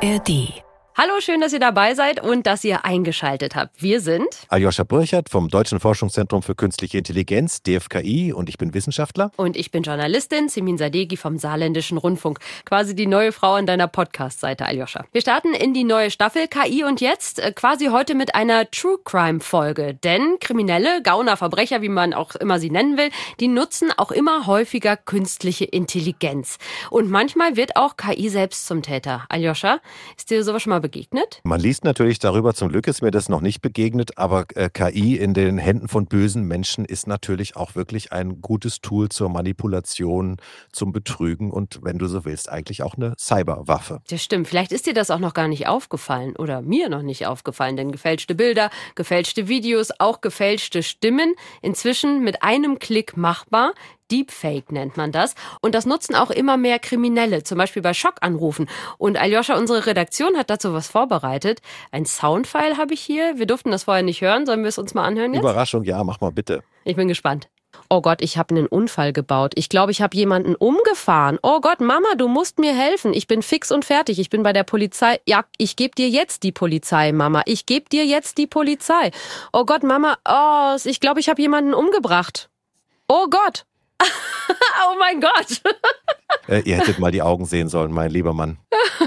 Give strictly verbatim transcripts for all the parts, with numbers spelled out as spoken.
R D. Hallo, schön, dass ihr dabei seid und dass ihr eingeschaltet habt. Wir sind Aljoscha Burchert vom Deutschen Forschungszentrum für Künstliche Intelligenz, D F K I, und ich bin Wissenschaftler. Und ich bin Journalistin, Simin Sadeghi vom Saarländischen Rundfunk. Quasi die neue Frau an deiner Podcast-Seite, Aljoscha. Wir starten in die neue Staffel K I und jetzt quasi heute mit einer True-Crime-Folge. Denn Kriminelle, Gauner, Verbrecher, wie man auch immer sie nennen will, die nutzen auch immer häufiger künstliche Intelligenz. Und manchmal wird auch K I selbst zum Täter. Aljoscha, ist dir sowas schon mal begegnet? Man liest natürlich darüber, zum Glück ist mir das noch nicht begegnet, aber äh, K I in den Händen von bösen Menschen ist natürlich auch wirklich ein gutes Tool zur Manipulation, zum Betrügen und, wenn du so willst, eigentlich auch eine Cyberwaffe. Das stimmt. Vielleicht ist dir das auch noch gar nicht aufgefallen oder mir noch nicht aufgefallen, denn gefälschte Bilder, gefälschte Videos, auch gefälschte Stimmen, inzwischen mit einem Klick machbar. Deepfake nennt man das. Und das nutzen auch immer mehr Kriminelle, zum Beispiel bei Schockanrufen. Und Aljoscha, unsere Redaktion hat dazu was vorbereitet. Ein Soundfile habe ich hier. Wir durften das vorher nicht hören. Sollen wir es uns mal anhören jetzt? Überraschung, ja, mach mal bitte. Ich bin gespannt. Oh Gott, ich habe einen Unfall gebaut. Ich glaube, ich habe jemanden umgefahren. Oh Gott, Mama, du musst mir helfen. Ich bin fix und fertig. Ich bin bei der Polizei. Ja, ich gebe dir jetzt die Polizei, Mama. Ich gebe dir jetzt die Polizei. Oh Gott, Mama, oh, ich glaube, ich habe jemanden umgebracht. Oh Gott. Oh mein Gott. äh, ihr hättet mal die Augen sehen sollen, mein lieber Mann.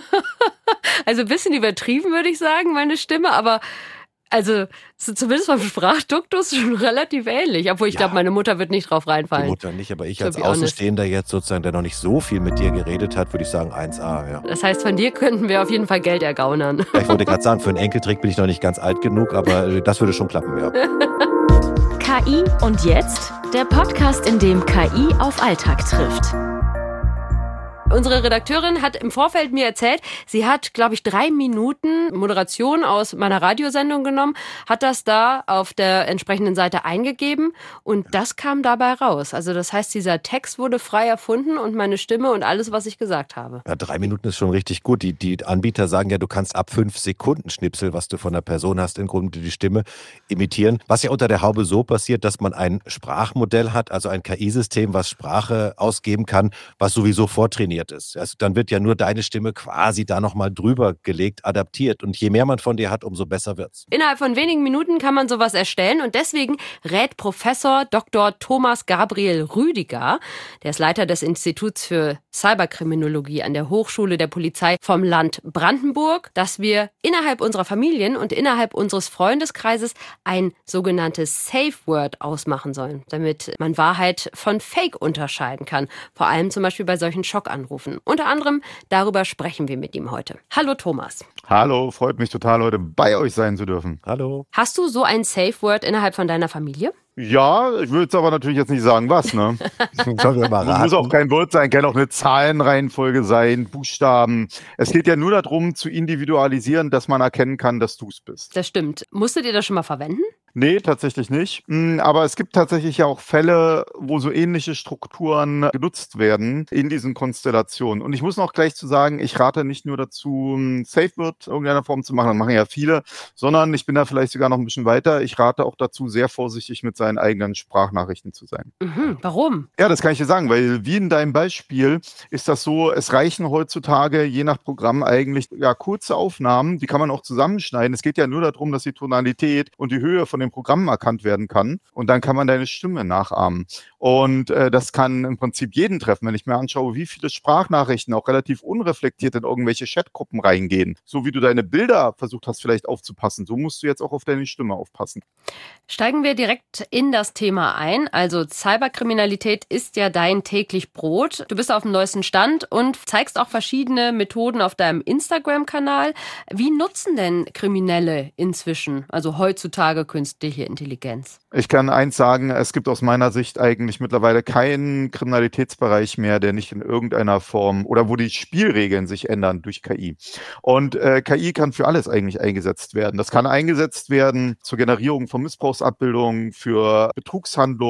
Also ein bisschen übertrieben, würde ich sagen, meine Stimme, aber also zumindest vom Sprachduktus schon relativ ähnlich. Obwohl ich ja. glaube, meine Mutter wird nicht drauf reinfallen. Die Mutter nicht, aber ich als Außenstehender jetzt sozusagen, der noch nicht so viel mit dir geredet hat, würde ich sagen eins A. Ja. Das heißt, von dir könnten wir auf jeden Fall Geld ergaunern. Ja, ich wollte gerade sagen, für einen Enkeltrick bin ich noch nicht ganz alt genug, aber das würde schon klappen, ja. K I und jetzt? Der Podcast, in dem K I auf Alltag trifft. Unsere Redakteurin hat im Vorfeld mir erzählt, sie hat, glaube ich, drei Minuten Moderation aus meiner Radiosendung genommen, hat das da auf der entsprechenden Seite eingegeben und das kam dabei raus. Also das heißt, dieser Text wurde frei erfunden und meine Stimme und alles, was ich gesagt habe. Ja, drei Minuten ist schon richtig gut. Die, die Anbieter sagen ja, du kannst ab fünf Sekunden Schnipsel, was du von der Person hast, im Grunde die Stimme imitieren. Was ja unter der Haube so passiert, dass man ein Sprachmodell hat, also ein K I-System, was Sprache ausgeben kann, was sowieso vortrainiert ist. Also dann wird ja nur deine Stimme quasi da nochmal drüber gelegt, adaptiert. Und je mehr man von dir hat, umso besser wird's. Innerhalb von wenigen Minuten kann man sowas erstellen und deswegen rät Professor Doktor Thomas Gabriel Rüdiger, der ist Leiter des Instituts für Cyberkriminologie an der Hochschule der Polizei vom Land Brandenburg, dass wir innerhalb unserer Familien und innerhalb unseres Freundeskreises ein sogenanntes Safe Word ausmachen sollen, damit man Wahrheit von Fake unterscheiden kann. Vor allem zum Beispiel bei solchen Schockanrufen. Unter anderem darüber sprechen wir mit ihm heute. Hallo Thomas. Hallo, freut mich total, heute bei euch sein zu dürfen. Hallo. Hast du so ein Safe Word innerhalb von deiner Familie? Ja, ich würde es aber natürlich jetzt nicht sagen, was, ne? Muss auch kein Wort sein, kann auch eine Zahlenreihenfolge sein, Buchstaben. Es geht ja nur darum, zu individualisieren, dass man erkennen kann, dass du es bist. Das stimmt. Musstet ihr das schon mal verwenden? Nee, tatsächlich nicht. Aber es gibt tatsächlich ja auch Fälle, wo so ähnliche Strukturen genutzt werden in diesen Konstellationen. Und ich muss noch gleich zu sagen, ich rate nicht nur dazu, ein Safe Word in irgendeiner Form zu machen, das machen ja viele, sondern ich bin da vielleicht sogar noch ein bisschen weiter. Ich rate auch dazu, sehr vorsichtig mit seinen eigenen Sprachnachrichten zu sein. Mhm, warum? Ja, das kann ich dir sagen, weil wie in deinem Beispiel ist das so, es reichen heutzutage je nach Programm eigentlich ja kurze Aufnahmen, die kann man auch zusammenschneiden. Es geht ja nur darum, dass die Tonalität und die Höhe von dem Programm erkannt werden kann und dann kann man deine Stimme nachahmen. Und äh, das kann im Prinzip jeden treffen, wenn ich mir anschaue, wie viele Sprachnachrichten auch relativ unreflektiert in irgendwelche Chatgruppen reingehen. So wie du deine Bilder versucht hast vielleicht aufzupassen, so musst du jetzt auch auf deine Stimme aufpassen. Steigen wir direkt in das Thema ein. Also Cyberkriminalität ist ja dein täglich Brot. Du bist auf dem neuesten Stand und zeigst auch verschiedene Methoden auf deinem Instagram-Kanal. Wie nutzen denn Kriminelle inzwischen, also heutzutage, künstliche Intelligenz? Ich kann eins sagen, es gibt aus meiner Sicht eigentlich mittlerweile keinen Kriminalitätsbereich mehr, der nicht in irgendeiner Form oder wo die Spielregeln sich ändern durch K I. Und äh, K I kann für alles eigentlich eingesetzt werden. Das kann eingesetzt werden zur Generierung von Missbrauchsabbildungen, für Betrugshandlungen,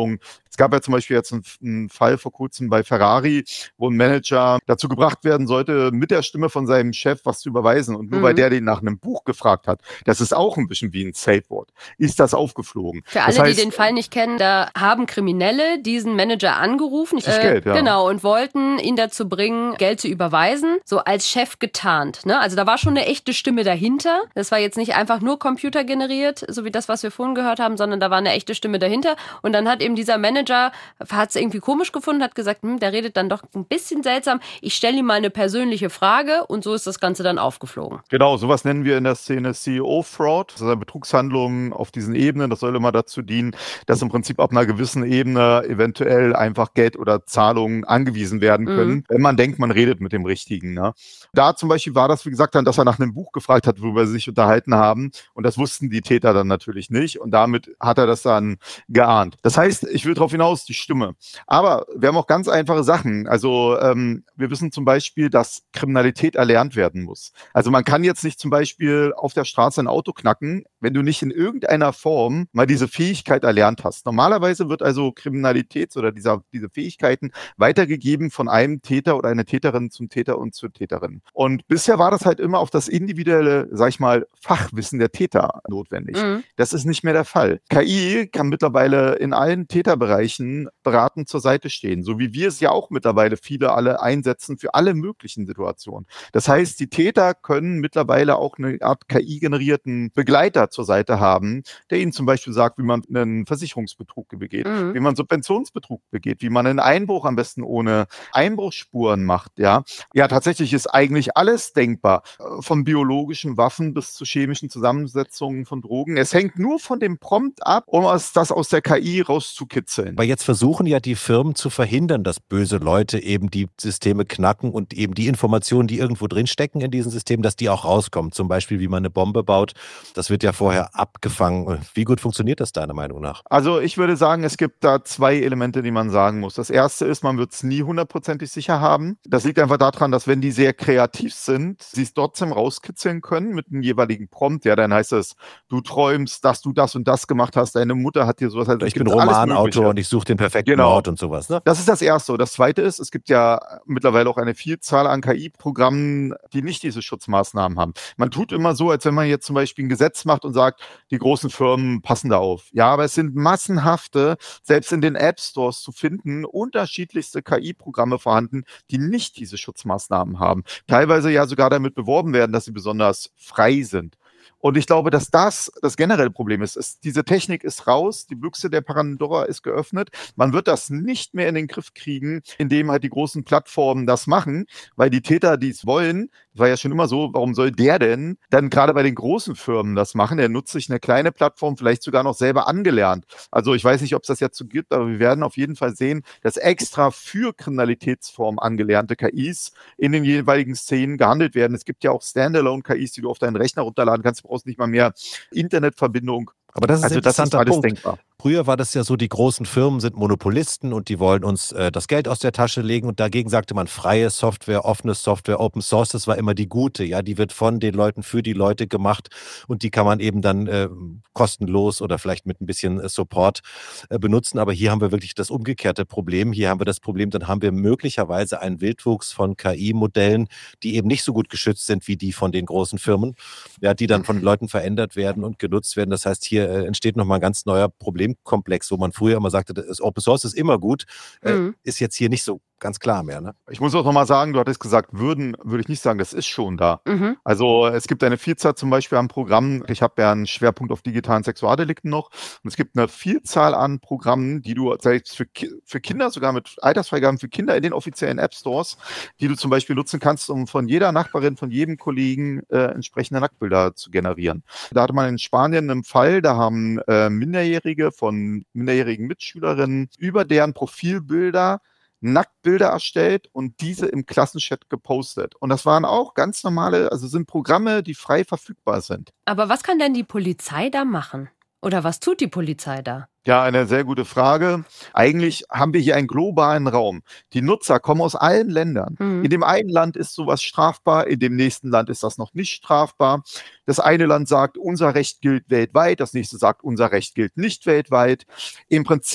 Es gab ja zum Beispiel jetzt einen, einen Fall vor kurzem bei Ferrari, wo ein Manager dazu gebracht werden sollte, mit der Stimme von seinem Chef was zu überweisen. Und nur mhm. weil der den nach einem Buch gefragt hat, das ist auch ein bisschen wie ein Safe-Wort, ist das aufgeflogen. Für alle, das heißt, die den Fall nicht kennen, da haben Kriminelle diesen Manager angerufen. Das äh, Geld, ja. Genau, und wollten ihn dazu bringen, Geld zu überweisen, so als Chef getarnt. Ne? Also da war schon eine echte Stimme dahinter. Das war jetzt nicht einfach nur computergeneriert, so wie das, was wir vorhin gehört haben, sondern da war eine echte Stimme dahinter. Und dann hat eben dieser Manager, hat es irgendwie komisch gefunden, hat gesagt, hm, der redet dann doch ein bisschen seltsam. Ich stelle ihm mal eine persönliche Frage und so ist das Ganze dann aufgeflogen. Genau, sowas nennen wir in der Szene C E O-Fraud. Das ist eine Betrugshandlung auf diesen Ebenen. Das soll immer dazu dienen, dass im Prinzip auf einer gewissen Ebene eventuell einfach Geld oder Zahlungen angewiesen werden können, mhm. wenn man denkt, man redet mit dem Richtigen. Ne? Da zum Beispiel war das, wie gesagt, dann, dass er nach einem Buch gefragt hat, worüber sie sich unterhalten haben. Und das wussten die Täter dann natürlich nicht. Und damit hat er das dann geahnt. Das heißt, ich will darauf hinaus, die Stimme. Aber wir haben auch ganz einfache Sachen. Also ähm, wir wissen zum Beispiel, dass Kriminalität erlernt werden muss. Also man kann jetzt nicht zum Beispiel auf der Straße ein Auto knacken, wenn du nicht in irgendeiner Form mal diese Fähigkeit erlernt hast. Normalerweise wird also Kriminalität oder dieser, diese Fähigkeiten weitergegeben von einem Täter oder einer Täterin zum Täter und zur Täterin. Und bisher war das halt immer auf das individuelle, sag ich mal, Fachwissen der Täter notwendig. Mhm. Das ist nicht mehr der Fall. K I kann mittlerweile in allen Täterbereichen beratend zur Seite stehen, so wie wir es ja auch mittlerweile viele alle einsetzen für alle möglichen Situationen. Das heißt, die Täter können mittlerweile auch eine Art K I-generierten Begleiter zur Seite haben, der ihnen zum Beispiel sagt, wie man einen Versicherungsbetrug begeht, mhm. wie man Subventionsbetrug begeht, wie man einen Einbruch am besten ohne Einbruchsspuren macht. Ja, ja, tatsächlich ist eigentlich alles denkbar, von biologischen Waffen bis zu chemischen Zusammensetzungen von Drogen. Es hängt nur von dem Prompt ab, um das aus der K I rauszukitzeln. Aber jetzt versuchen ja die Firmen zu verhindern, dass böse Leute eben die Systeme knacken und eben die Informationen, die irgendwo drin stecken in diesen Systemen, dass die auch rauskommen. Zum Beispiel, wie man eine Bombe baut. Das wird ja vorher abgefangen. Wie gut funktioniert das deiner Meinung nach? Also ich würde sagen, es gibt da zwei Elemente, die man sagen muss. Das erste ist, man wird es nie hundertprozentig sicher haben. Das liegt einfach daran, dass wenn die sehr kreativ sind, sie es trotzdem rauskitzeln können mit einem jeweiligen Prompt. Ja, dann heißt es, du träumst, dass du das und das gemacht hast, deine Mutter hat dir sowas. Also ich bin Romanautor und ich suche den perfekten genau. Ort und sowas. Ne? Das ist das Erste. Das Zweite ist, es gibt ja mittlerweile auch eine Vielzahl an K I-Programmen, die nicht diese Schutzmaßnahmen haben. Man tut immer so, als wenn man jetzt zum Beispiel ein Gesetz macht und sagt, die großen Firmen passen da auf. Ja, aber es sind massenhafte, selbst in den App-Stores zu finden, unterschiedlichste K I-Programme vorhanden, die nicht diese Schutzmaßnahmen haben. Teilweise ja sogar damit beworben werden, dass sie besonders frei sind. Und ich glaube, dass das das generelle Problem ist. Es, diese Technik ist raus, die Büchse der Pandora ist geöffnet. Man wird das nicht mehr in den Griff kriegen, indem halt die großen Plattformen das machen, weil die Täter, die es wollen, das war ja schon immer so, warum soll der denn dann gerade bei den großen Firmen das machen? Der nutzt sich eine kleine Plattform, vielleicht sogar noch selber angelernt. Also ich weiß nicht, ob es das jetzt so gibt, aber wir werden auf jeden Fall sehen, dass extra für Kriminalitätsformen angelernte K Is in den jeweiligen Szenen gehandelt werden. Es gibt ja auch Standalone-K Is, die du auf deinen Rechner runterladen kannst. Du brauchst nicht mal mehr Internetverbindung. Aber das ist also ein interessanter das ist alles Punkt. Denkbar. Früher war das ja so, die großen Firmen sind Monopolisten und die wollen uns äh, das Geld aus der Tasche legen und dagegen sagte man freie Software, offene Software, Open Source, das war immer die gute, ja, die wird von den Leuten für die Leute gemacht und die kann man eben dann äh, kostenlos oder vielleicht mit ein bisschen äh, Support äh, benutzen, aber hier haben wir wirklich das umgekehrte Problem, hier haben wir das Problem, dann haben wir möglicherweise einen Wildwuchs von K I-Modellen, die eben nicht so gut geschützt sind wie die von den großen Firmen, ja, die dann von Leuten verändert werden und genutzt werden, das heißt, hier äh, entsteht nochmal ein ganz neuer Problem Komplex, wo man früher immer sagte, das Open Source ist immer gut, äh, mhm. ist jetzt hier nicht so ganz klar mehr. Ne? Ich muss auch nochmal sagen, du hattest gesagt, würden, würde ich nicht sagen, das ist schon da. Mhm. Also es gibt eine Vielzahl zum Beispiel an Programmen, ich habe ja einen Schwerpunkt auf digitalen Sexualdelikten noch und es gibt eine Vielzahl an Programmen, die du selbst für, für Kinder, sogar mit Altersfreigaben für Kinder in den offiziellen App-Stores, die du zum Beispiel nutzen kannst, um von jeder Nachbarin, von jedem Kollegen äh, entsprechende Nacktbilder zu generieren. Da hatte man in Spanien einen Fall, da haben äh, Minderjährige von minderjährigen Mitschülerinnen über deren Profilbilder Nacktbilder erstellt und diese im Klassenchat gepostet. Und das waren auch ganz normale, also sind Programme, die frei verfügbar sind. Aber was kann denn die Polizei da machen? Oder was tut die Polizei da? Ja, eine sehr gute Frage. Eigentlich haben wir hier einen globalen Raum. Die Nutzer kommen aus allen Ländern. Mhm. In dem einen Land ist sowas strafbar, in dem nächsten Land ist das noch nicht strafbar. Das eine Land sagt, unser Recht gilt weltweit, das nächste sagt, unser Recht gilt nicht weltweit. Im Prinzip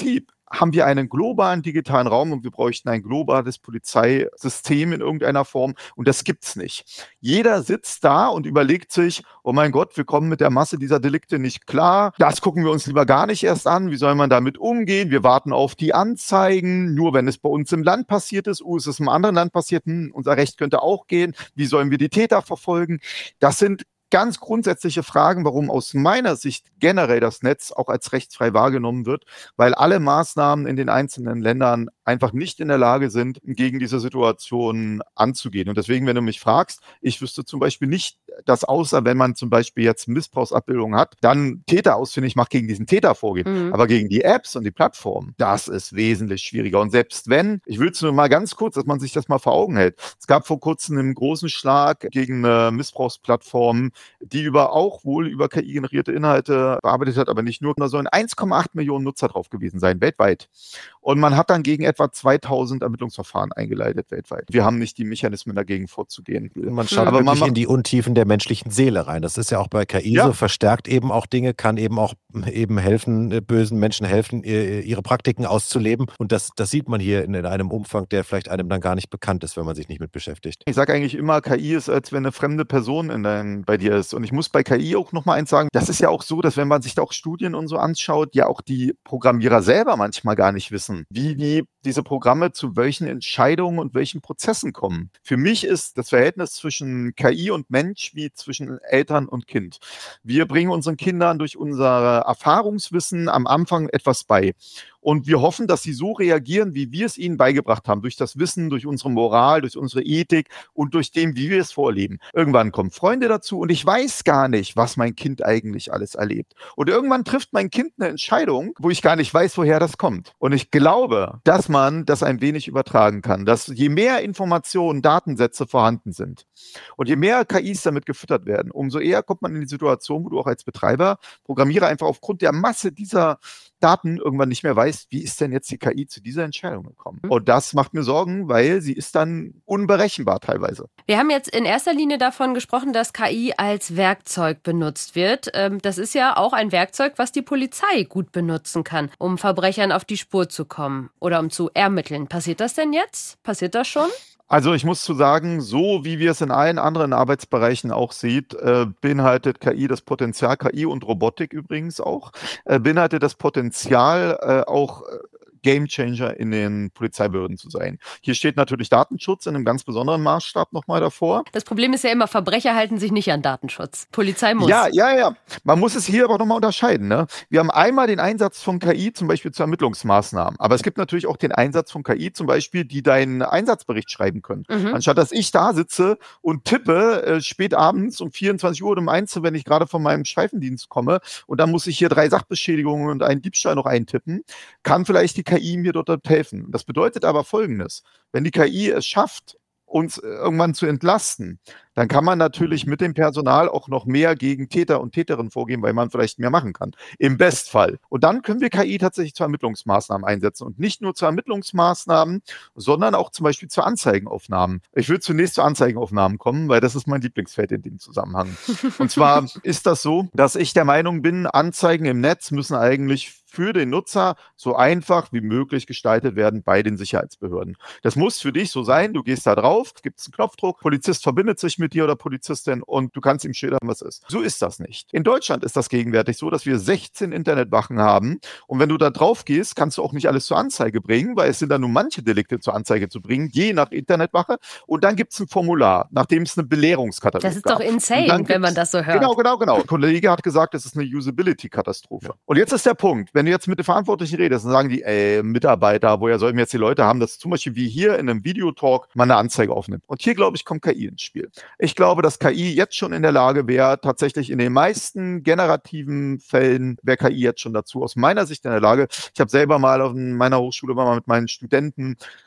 haben wir einen globalen digitalen Raum und wir bräuchten ein globales Polizeisystem in irgendeiner Form und das gibt's nicht. Jeder sitzt da und überlegt sich, oh mein Gott, wir kommen mit der Masse dieser Delikte nicht klar, das gucken wir uns lieber gar nicht erst an, wie soll man damit umgehen, wir warten auf die Anzeigen, nur wenn es bei uns im Land passiert ist, oh, ist es im anderen Land passiert, hm, unser Recht könnte auch gehen, wie sollen wir die Täter verfolgen? Das sind ganz grundsätzliche Fragen, warum aus meiner Sicht generell das Netz auch als rechtsfrei wahrgenommen wird, weil alle Maßnahmen in den einzelnen Ländern einfach nicht in der Lage sind, gegen diese Situation anzugehen. Und deswegen, wenn du mich fragst, ich wüsste zum Beispiel nicht, dass außer wenn man zum Beispiel jetzt Missbrauchsabbildungen hat, dann Täter ausfindig macht, gegen diesen Täter vorgeht. Mhm. Aber gegen die Apps und die Plattformen, das ist wesentlich schwieriger. Und selbst wenn, ich will es nur mal ganz kurz, dass man sich das mal vor Augen hält. Es gab vor kurzem einen großen Schlag gegen eine Missbrauchsplattform, die über auch wohl über K I-generierte Inhalte bearbeitet hat, aber nicht nur. Da sollen eins Komma acht Millionen Nutzer drauf gewesen sein, weltweit. Und man hat dann gegen etwa zweitausend Ermittlungsverfahren eingeleitet weltweit. Wir haben nicht die Mechanismen dagegen vorzugehen. Man schaut aber wirklich man in die Untiefen der menschlichen Seele rein. Das ist ja auch bei K I ja. so, verstärkt eben auch Dinge, kann eben auch eben helfen, bösen Menschen helfen, ihre Praktiken auszuleben. Und das, das sieht man hier in, in einem Umfang, der vielleicht einem dann gar nicht bekannt ist, wenn man sich nicht mit beschäftigt. Ich sage eigentlich immer, K I ist, als wenn eine fremde Person in dein, bei dir ist. Und ich muss bei K I auch nochmal eins sagen, das ist ja auch so, dass wenn man sich da auch Studien und so anschaut, ja auch die Programmierer selber manchmal gar nicht wissen, wie die diese Programme zu welchen Entscheidungen und welchen Prozessen kommen. Für mich ist das Verhältnis zwischen K I und Mensch wie zwischen Eltern und Kind. Wir bringen unseren Kindern durch unser Erfahrungswissen am Anfang etwas bei. Und wir hoffen, dass sie so reagieren, wie wir es ihnen beigebracht haben, durch das Wissen, durch unsere Moral, durch unsere Ethik und durch dem, wie wir es vorleben. Irgendwann kommen Freunde dazu und ich weiß gar nicht, was mein Kind eigentlich alles erlebt. Und irgendwann trifft mein Kind eine Entscheidung, wo ich gar nicht weiß, woher das kommt. Und ich glaube, dass man das ein wenig übertragen kann, dass je mehr Informationen, Datensätze vorhanden sind und je mehr K Is damit gefüttert werden, umso eher kommt man in die Situation, wo du auch als Betreiber, Programmierer einfach aufgrund der Masse dieser Daten irgendwann nicht mehr weißt, wie ist denn jetzt die K I zu dieser Entscheidung gekommen? Und das macht mir Sorgen, weil sie ist dann unberechenbar teilweise. Wir haben jetzt in erster Linie davon gesprochen, dass K I als Werkzeug benutzt wird. Das ist ja auch ein Werkzeug, was die Polizei gut benutzen kann, um Verbrechern auf die Spur zu kommen oder um zu ermitteln. Passiert das denn jetzt? Passiert das schon? Also ich muss zu sagen, so wie wir es in allen anderen Arbeitsbereichen auch sieht, äh, beinhaltet K I das Potenzial, K I und Robotik übrigens auch, äh, beinhaltet das Potenzial äh, auch äh, Gamechanger in den Polizeibehörden zu sein. Hier steht natürlich Datenschutz in einem ganz besonderen Maßstab nochmal davor. Das Problem ist ja immer, Verbrecher halten sich nicht an Datenschutz. Polizei muss. Ja, ja, ja. Man muss es hier aber nochmal unterscheiden. Ne? Wir haben einmal den Einsatz von K I zum Beispiel zu Ermittlungsmaßnahmen. Aber es gibt natürlich auch den Einsatz von K I zum Beispiel, die deinen Einsatzbericht schreiben können. Mhm. Anstatt dass ich da sitze und tippe äh, spät abends um vierundzwanzig Uhr oder um eins, wenn ich gerade von meinem Streifendienst komme und dann muss ich hier drei Sachbeschädigungen und einen Diebstahl noch eintippen, kann vielleicht die K I mir dort helfen. Das bedeutet aber Folgendes. Wenn die K I es schafft, uns irgendwann zu entlasten, dann kann man natürlich mit dem Personal auch noch mehr gegen Täter und Täterinnen vorgehen, weil man vielleicht mehr machen kann. Im Bestfall. Und dann können wir K I tatsächlich zu Ermittlungsmaßnahmen einsetzen. Und nicht nur zu Ermittlungsmaßnahmen, sondern auch zum Beispiel zu Anzeigenaufnahmen. Ich will zunächst zu Anzeigenaufnahmen kommen, weil das ist mein Lieblingsfeld in dem Zusammenhang. Und zwar ist das so, dass ich der Meinung bin, Anzeigen im Netz müssen eigentlich für den Nutzer so einfach wie möglich gestaltet werden bei den Sicherheitsbehörden. Das muss für dich so sein, du gehst da drauf, es gibt einen Knopfdruck, Polizist verbindet sich mit dir oder Polizistin und du kannst ihm schildern, was ist. So ist das nicht. In Deutschland ist das gegenwärtig so, dass wir sechzehn Internetwachen haben und wenn du da drauf gehst, kannst du auch nicht alles zur Anzeige bringen, weil es sind dann nur manche Delikte zur Anzeige zu bringen, je nach Internetwache und dann gibt es ein Formular, nachdem es eine Belehrungskatalog Das ist gab. Doch insane, wenn man das so hört. Genau, genau, genau. Ein Kollege hat gesagt, es ist eine Usability-Katastrophe. Ja. Und jetzt ist der Punkt, wenn du jetzt mit den Verantwortlichen redest, dann sagen die, ey, Mitarbeiter, woher sollen jetzt die Leute haben, dass zum Beispiel wie hier in einem Videotalk man eine Anzeige aufnimmt. Und hier, glaube ich, kommt K I ins Spiel. Ich glaube, dass K I jetzt schon in der Lage wäre, tatsächlich in den meisten generativen Fällen wäre K I jetzt schon dazu aus meiner Sicht in der Lage. Ich habe selber mal auf meiner Hochschule mal mit meinen Studenten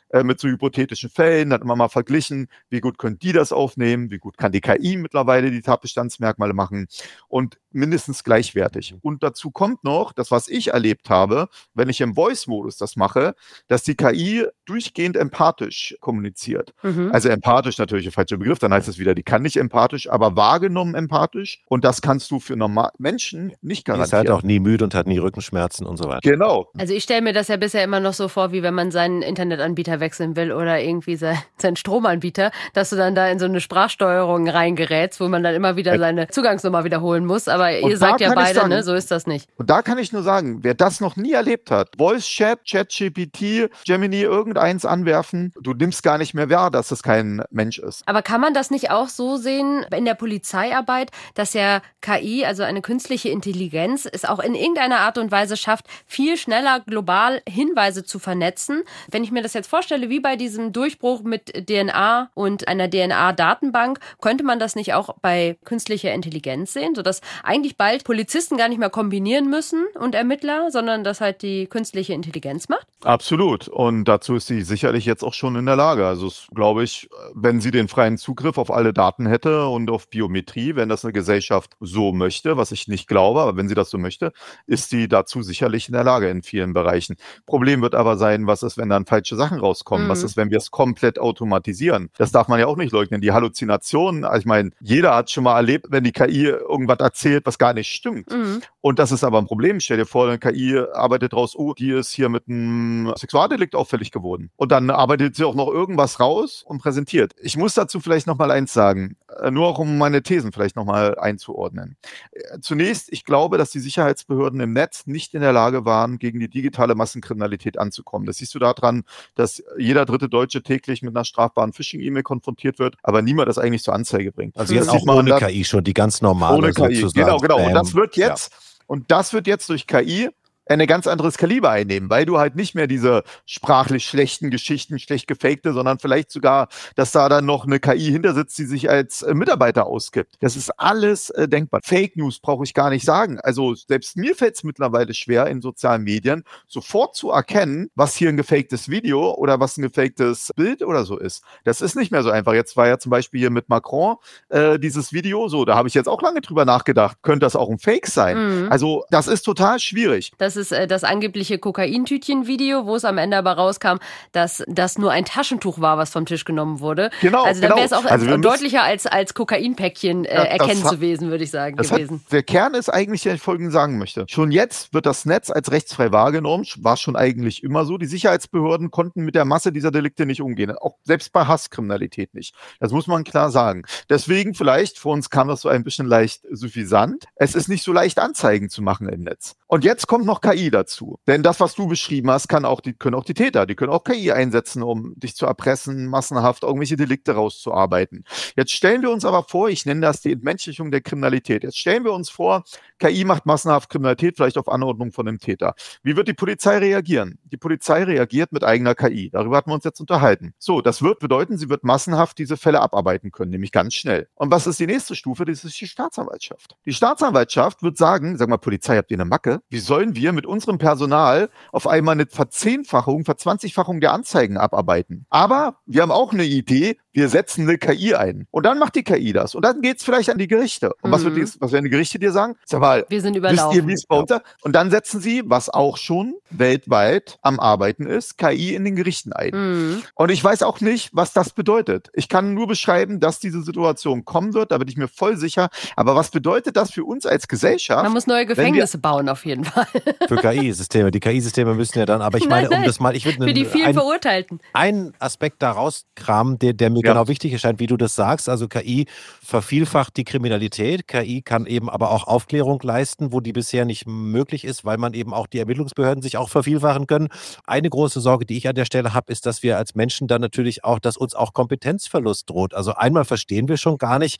äh, mit so hypothetischen Fällen, dann immer mal verglichen, wie gut können die das aufnehmen, wie gut kann die K I mittlerweile die Tatbestandsmerkmale machen und mindestens gleichwertig. Und dazu kommt noch, das, was ich erlebt habe, wenn ich im Voice-Modus das mache, dass die K I durchgehend empathisch kommuniziert. Mhm. Also empathisch natürlich ein falscher Begriff, dann heißt es wieder, die kann nicht empathisch, aber wahrgenommen empathisch. Und das kannst du für normal Menschen nicht garantieren. Die ist halt auch nie müde und hat nie Rückenschmerzen und so weiter. Genau. Also ich stelle mir das ja bisher immer noch so vor, wie wenn man seinen Internetanbieter wechseln will oder irgendwie sein, seinen Stromanbieter, dass du dann da in so eine Sprachsteuerung reingerätst, wo man dann immer wieder seine Zugangsnummer wiederholen muss. Aber und ihr sagt ja beide, sagen, ne, so ist das nicht. Und da kann ich nur sagen, wer das noch nie erlebt hat, Voice Chat, ChatGPT, Gemini, irgendeins anwerfen, du nimmst gar nicht mehr wahr, dass es kein Mensch ist. Aber kann man das nicht auch so sehen in der Polizeiarbeit, dass ja K I, also eine künstliche Intelligenz, es auch in irgendeiner Art und Weise schafft, viel schneller global Hinweise zu vernetzen? Wenn ich mir das jetzt vorstelle, wie bei diesem Durchbruch mit D N A und einer D N A-Datenbank, könnte man das nicht auch bei künstlicher Intelligenz sehen, sodass eigentlich bald Polizisten gar nicht mehr kombinieren müssen und Ermittler, sondern das halt die künstliche Intelligenz macht? Absolut. Und dazu ist sie sicherlich jetzt auch schon in der Lage. Also glaube ich, wenn sie den freien Zugriff auf alle Daten hätte und auf Biometrie, wenn das eine Gesellschaft so möchte, was ich nicht glaube, aber wenn sie das so möchte, ist sie dazu sicherlich in der Lage in vielen Bereichen. Problem wird aber sein, was ist, wenn dann falsche Sachen rauskommen? Mhm. Was ist, wenn wir es komplett automatisieren? Das darf man ja auch nicht leugnen. Die Halluzinationen, also ich meine, jeder hat schon mal erlebt, wenn die K I irgendwas erzählt, was gar nicht stimmt. Mhm. Und das ist aber ein Problem. Stell dir vor, eine K I arbeitet raus, oh, die ist hier mit einem Sexualdelikt auffällig geworden. Und dann arbeitet sie auch noch irgendwas raus und präsentiert. Ich muss dazu vielleicht noch mal eins sagen, nur auch um meine Thesen vielleicht noch mal einzuordnen. Zunächst, ich glaube, dass die Sicherheitsbehörden im Netz nicht in der Lage waren, gegen die digitale Massenkriminalität anzukommen. Das siehst du daran, dass jeder dritte Deutsche täglich mit einer strafbaren Phishing-E-Mail konfrontiert wird, aber niemand das eigentlich zur Anzeige bringt. Also jetzt auch ohne K I schon, die ganz normale ohne K I. sozusagen. Genau, genau. Und das wird jetzt, ja. und das wird jetzt durch K I ein ganz anderes Kaliber einnehmen, weil du halt nicht mehr diese sprachlich schlechten Geschichten, schlecht gefakte, sondern vielleicht sogar, dass da dann noch eine K I hinter sitzt, die sich als äh, Mitarbeiter ausgibt. Das ist alles äh, denkbar. Fake News brauche ich gar nicht sagen. Also selbst mir fällt es mittlerweile schwer, in sozialen Medien sofort zu erkennen, was hier ein gefaktes Video oder was ein gefaktes Bild oder so ist. Das ist nicht mehr so einfach. Jetzt war ja zum Beispiel hier mit Macron äh, dieses Video so, da habe ich jetzt auch lange drüber nachgedacht. Könnte das auch ein Fake sein? Mhm. Also das ist total schwierig. Das ist äh, das angebliche Kokaintütchen-Video, wo es am Ende aber rauskam, dass das nur ein Taschentuch war, was vom Tisch genommen wurde. Genau, also dann genau. wäre es auch also deutlicher als, als Kokainpäckchen äh, ja, erkennen hat, zu gewesen, würde ich sagen. Das gewesen. Hat, der Kern ist eigentlich, der ich Folgendes sagen möchte. Schon jetzt wird das Netz als rechtsfrei wahrgenommen, war schon eigentlich immer so. Die Sicherheitsbehörden konnten mit der Masse dieser Delikte nicht umgehen, auch selbst bei Hasskriminalität nicht. Das muss man klar sagen. Deswegen vielleicht, für uns kam das so ein bisschen leicht suffisant, es ist nicht so leicht, Anzeigen zu machen im Netz. Und jetzt kommt noch K I dazu. Denn das, was du beschrieben hast, kann auch die, können auch die Täter, die können auch K I einsetzen, um dich zu erpressen, massenhaft irgendwelche Delikte rauszuarbeiten. Jetzt stellen wir uns aber vor, ich nenne das die Entmenschlichung der Kriminalität. Jetzt stellen wir uns vor, K I macht massenhaft Kriminalität, vielleicht auf Anordnung von dem Täter. Wie wird die Polizei reagieren? Die Polizei reagiert mit eigener K I. Darüber hatten wir uns jetzt unterhalten. So, das wird bedeuten, sie wird massenhaft diese Fälle abarbeiten können, nämlich ganz schnell. Und was ist die nächste Stufe? Das ist die Staatsanwaltschaft. Die Staatsanwaltschaft wird sagen, sag mal, Polizei, habt ihr eine Macke? Wie sollen wir mit unserem Personal auf einmal eine Verzehnfachung, Verzwanzigfachung der Anzeigen abarbeiten? Aber wir haben auch eine Idee, wir setzen eine K I ein. Und dann macht die K I das. Und dann geht's vielleicht an die Gerichte. Und mhm. was, wird die, was werden die Gerichte dir sagen? Sag mal, wir sind überlaufen. Wisst ihr, wie es bei uns ist? Und dann setzen sie, was auch schon weltweit am Arbeiten ist, K I in den Gerichten ein. Mhm. Und ich weiß auch nicht, was das bedeutet. Ich kann nur beschreiben, dass diese Situation kommen wird, da bin ich mir voll sicher. Aber was bedeutet das für uns als Gesellschaft? Man muss neue Gefängnisse bauen, auf jeden Fall. Für K I-Systeme. Die K I-Systeme müssen ja dann, aber ich meine, nein, nein. um das mal, ich würde für die vielen ein, Verurteilten. Einen Aspekt da rauskramen, der, der mir ja. genau wichtig erscheint, wie du das sagst. Also K I vervielfacht die Kriminalität. K I kann eben aber auch Aufklärung leisten, wo die bisher nicht möglich ist, weil man eben auch die Ermittlungsbehörden sich auch vervielfachen können. Eine große Sorge, die ich an der Stelle habe, ist, dass wir als Menschen dann natürlich auch, dass uns auch Kompetenzverlust droht. Also einmal verstehen wir schon gar nicht,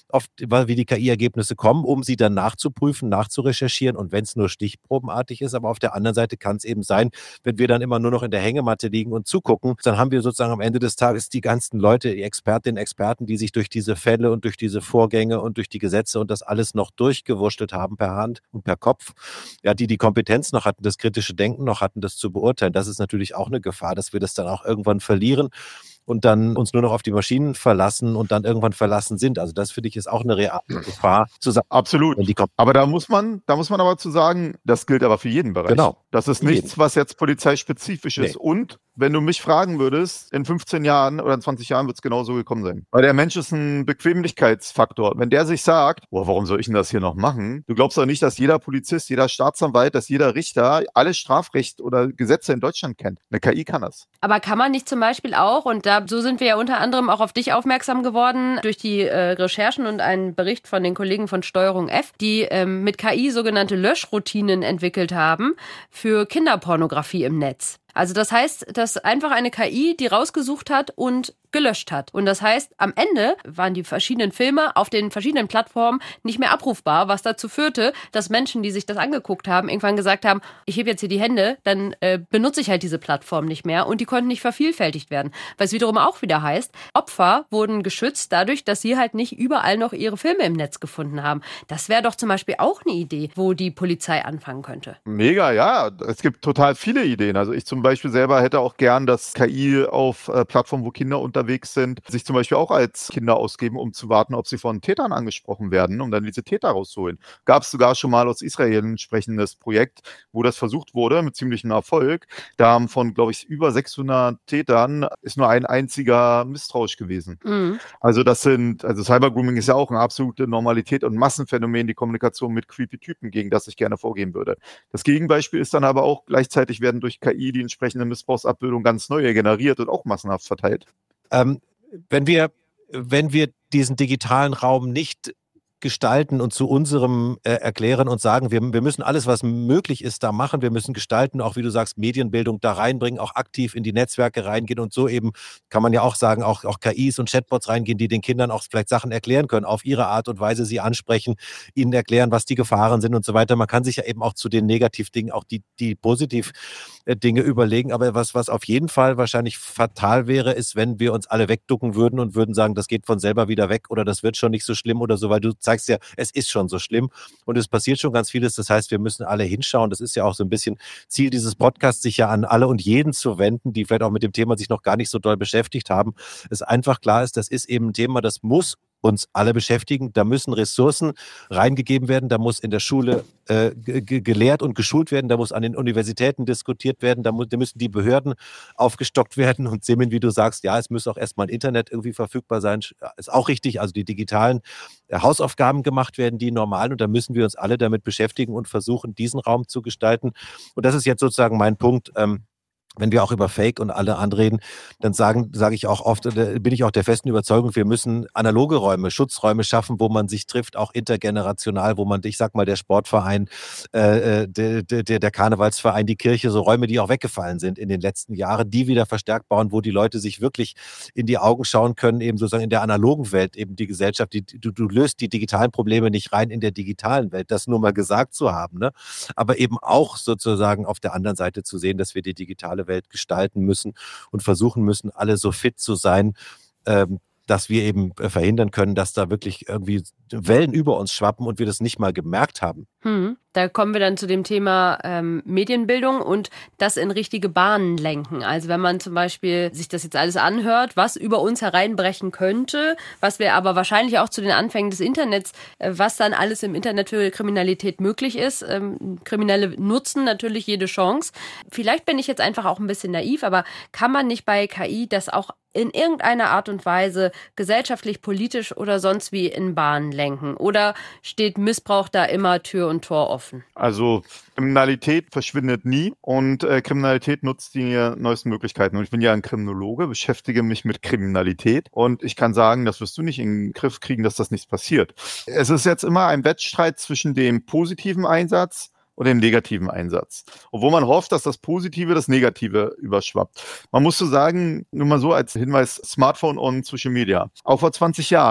auf, wie die K I-Ergebnisse kommen, um sie dann nachzuprüfen, nachzurecherchieren und wenn es nur stichprobenartig ist. Aber auf der anderen Seite kann es eben sein, wenn wir dann immer nur noch in der Hängematte liegen und zugucken, dann haben wir sozusagen am Ende des Tages die ganzen Leute, die Expertinnen, Experten, die sich durch diese Fälle und durch diese Vorgänge und durch die Gesetze und das alles noch durchgewurschtelt haben per Hand und per Kopf, ja, die die Kompetenz noch hatten, das kritische Denken noch hatten, das zu beurteilen. Das ist natürlich auch eine Gefahr, dass wir das dann auch irgendwann verlieren und dann uns nur noch auf die Maschinen verlassen und dann irgendwann verlassen sind. Also das, finde ich, ist auch eine reale Gefahr. Zusammen. Absolut. Aber da muss man, da muss man aber zu sagen, das gilt aber für jeden Bereich. Genau. Das ist nichts, was jetzt polizeispezifisch ist. Nee. Und wenn du mich fragen würdest, in fünfzehn Jahren oder in zwanzig Jahren wird es genauso gekommen sein. Weil der Mensch ist ein Bequemlichkeitsfaktor. Wenn der sich sagt, boah, warum soll ich denn das hier noch machen? Du glaubst doch nicht, dass jeder Polizist, jeder Staatsanwalt, dass jeder Richter alles Strafrecht oder Gesetze in Deutschland kennt. Eine K I kann das. Aber kann man nicht zum Beispiel auch, und da so sind wir ja unter anderem auch auf dich aufmerksam geworden, durch die äh, Recherchen und einen Bericht von den Kollegen von Steuerung F, die ähm, mit K I sogenannte Löschroutinen entwickelt haben für Kinderpornografie im Netz. Also das heißt, dass einfach eine K I, die rausgesucht hat und gelöscht hat. Und das heißt, am Ende waren die verschiedenen Filme auf den verschiedenen Plattformen nicht mehr abrufbar, was dazu führte, dass Menschen, die sich das angeguckt haben, irgendwann gesagt haben, ich hebe jetzt hier die Hände, dann äh, benutze ich halt diese Plattform nicht mehr und die konnten nicht vervielfältigt werden. Was wiederum auch wieder heißt, Opfer wurden geschützt dadurch, dass sie halt nicht überall noch ihre Filme im Netz gefunden haben. Das wäre doch zum Beispiel auch eine Idee, wo die Polizei anfangen könnte. Mega, ja. Es gibt total viele Ideen. Also ich zum Beispiel selber hätte auch gern, dass K I auf äh, Plattformen, wo Kinder unterwegs sind, sich zum Beispiel auch als Kinder ausgeben, um zu warten, ob sie von Tätern angesprochen werden, um dann diese Täter rauszuholen. Gab es sogar schon mal aus Israel ein entsprechendes Projekt, wo das versucht wurde, mit ziemlichem Erfolg. Da haben von, glaube ich, über sechshundert Tätern ist nur ein einziger misstrauisch gewesen. Mhm. Also das sind, also Cybergrooming ist ja auch eine absolute Normalität und Massenphänomen, die Kommunikation mit creepy Typen, gegen das ich gerne vorgehen würde. Das Gegenbeispiel ist dann aber auch, gleichzeitig werden durch K I die entsprechende Missbrauchsabbildung ganz neue generiert und auch massenhaft verteilt. Ähm, wenn wir, wenn wir diesen digitalen Raum nicht gestalten und zu unserem äh, erklären und sagen, wir, wir müssen alles, was möglich ist, da machen. Wir müssen gestalten, auch wie du sagst, Medienbildung da reinbringen, auch aktiv in die Netzwerke reingehen und so eben, kann man ja auch sagen, auch, auch K Is und Chatbots reingehen, die den Kindern auch vielleicht Sachen erklären können, auf ihre Art und Weise sie ansprechen, ihnen erklären, was die Gefahren sind und so weiter. Man kann sich ja eben auch zu den Negativdingen auch die, die Positiv-Dinge überlegen, aber was, was auf jeden Fall wahrscheinlich fatal wäre, ist, wenn wir uns alle wegducken würden und würden sagen, das geht von selber wieder weg oder das wird schon nicht so schlimm oder so, weil du zeigst ja, es ist schon so schlimm und es passiert schon ganz vieles. Das heißt, wir müssen alle hinschauen. Das ist ja auch so ein bisschen Ziel dieses Podcasts, sich ja an alle und jeden zu wenden, die vielleicht auch mit dem Thema sich noch gar nicht so doll beschäftigt haben. Es einfach klar ist, das ist eben ein Thema, das muss uns alle beschäftigen. Da müssen Ressourcen reingegeben werden. Da muss in der Schule äh, ge- gelehrt und geschult werden. Da muss an den Universitäten diskutiert werden. Da, mu- da müssen die Behörden aufgestockt werden. Und Semin, wie du sagst, ja, es muss auch erstmal Internet irgendwie verfügbar sein. Ist auch richtig. Also die digitalen äh, Hausaufgaben gemacht werden, die normalen. Und da müssen wir uns alle damit beschäftigen und versuchen, diesen Raum zu gestalten. Und das ist jetzt sozusagen mein Punkt. Ähm, Wenn wir auch über Fake und alle anreden, dann sagen, sage ich auch oft, bin ich auch der festen Überzeugung, wir müssen analoge Räume, Schutzräume schaffen, wo man sich trifft, auch intergenerational, wo man, ich sag mal, der Sportverein, äh, der, der, der Karnevalsverein, die Kirche, so Räume, die auch weggefallen sind in den letzten Jahren, die wieder verstärkt bauen, wo die Leute sich wirklich in die Augen schauen können, eben sozusagen in der analogen Welt, eben die Gesellschaft, die, du, du löst die digitalen Probleme nicht rein in der digitalen Welt, das nur mal gesagt zu haben, ne? Aber eben auch sozusagen auf der anderen Seite zu sehen, dass wir die digitale Welt gestalten müssen und versuchen müssen, alle so fit zu sein, ähm, dass wir eben verhindern können, dass da wirklich irgendwie Wellen über uns schwappen und wir das nicht mal gemerkt haben. Hm, da kommen wir dann zu dem Thema ähm, Medienbildung und das in richtige Bahnen lenken. Also wenn man zum Beispiel sich das jetzt alles anhört, was über uns hereinbrechen könnte, was wir aber wahrscheinlich auch zu den Anfängen des Internets, äh, was dann alles im Internet für Kriminalität möglich ist. Ähm, Kriminelle nutzen natürlich jede Chance. Vielleicht bin ich jetzt einfach auch ein bisschen naiv, aber kann man nicht bei K I das auch in irgendeiner Art und Weise gesellschaftlich, politisch oder sonst wie in Bahnen lenken? Oder steht Missbrauch da immer Tür und Tor offen? Also Kriminalität verschwindet nie und äh, Kriminalität nutzt die neuesten Möglichkeiten. Und ich bin ja ein Kriminologe, beschäftige mich mit Kriminalität und ich kann sagen, das wirst du nicht in den Griff kriegen, dass das nicht passiert. Es ist jetzt immer ein Wettstreit zwischen dem positiven Einsatz und dem negativen Einsatz. Obwohl man hofft, dass das Positive das Negative überschwappt. Man muss so sagen, nur mal so als Hinweis, Smartphone und Social Media. Auch vor zwanzig Jahren